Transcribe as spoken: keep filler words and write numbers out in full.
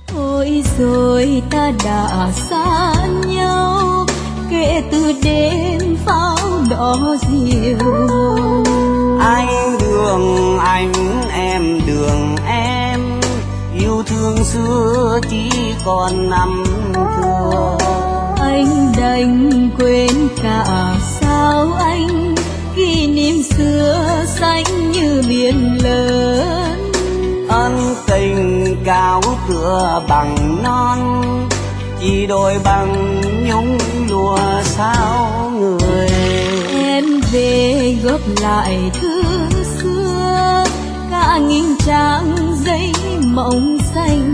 Ôi rồi ta đã xa nhau, kể từ đêm pháo đỏ diều. Anh đường anh, em đường em, yêu thương xưa chỉ còn năm thưa. Anh đành quên cả sao anh, kỷ niệm xưa xanh như biển lớn. Ân tình cao tựa bằng non, chỉ đôi bằng nhung lụa sao người. Em về góp lại thư xưa, cả nghìn trang giấy mộng xanh.